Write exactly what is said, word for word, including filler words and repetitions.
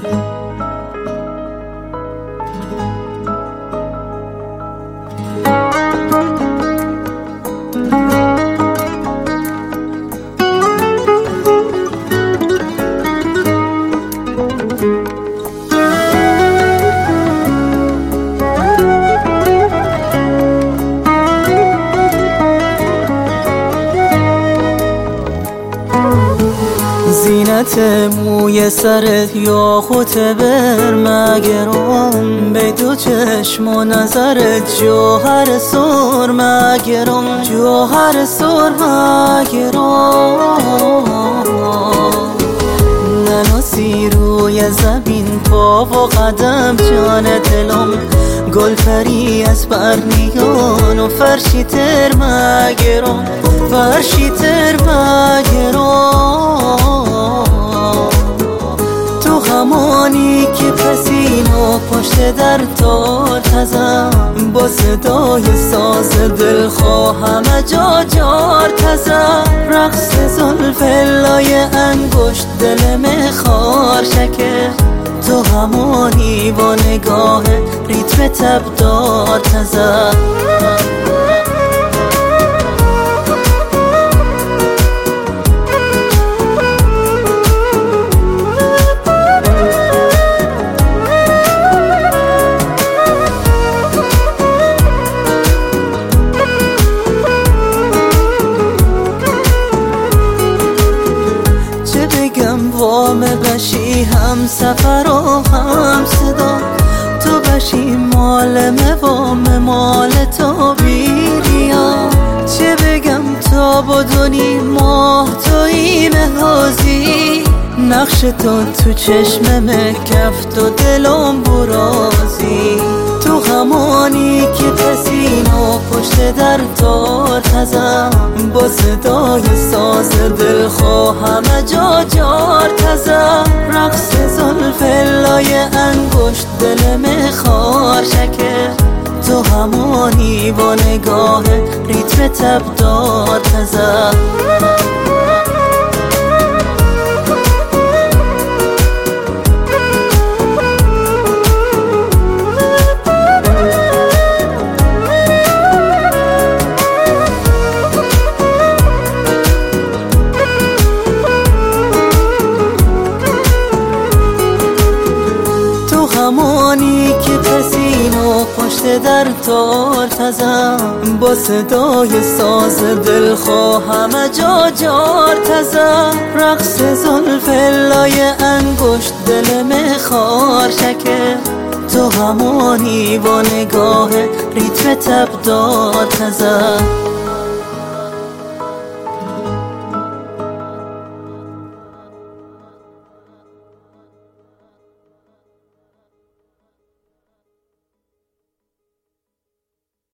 زینت موی سرت یا خود بر مگرم، به دو چشم و نظرت جوهر سر مگرم، جوهر سر مگرم. نناسی روی زمین پا و قدم جان دلم، گل پری از برنیان و فرشی تر مگرم، فرشی تر مگرم. تو همانی که پسین و پشت در تار تزم، با صدای ساز دل خواهم جا جار تزم. رقص زلف لای انگشت دل مخار شکر، تو همانی با نگاه ریتم تبدار تزم. وام بشی هم سفر و هم صدا، تو بشی مال وام مال تو بیریا. چه بگم تا بدونی ماه تویی مهازی، نقش تو تو چشم کفت و دلم برازی. تو همانی که پسین و پشت در تار تزم، با صدای ساز دل خواهم جا جار تزم. رقص زلف لای انگشت دل مخار شکر، تو همانی با نگاه ریتم تبدار تزم. همانی که پسین و پشت در تار تزم، با صدای ساز دل خواهم جا جار تزم. رقص زلف لای انگشت دل مخار شکر، تو همانی با نگاه ریتم تبدار تزم.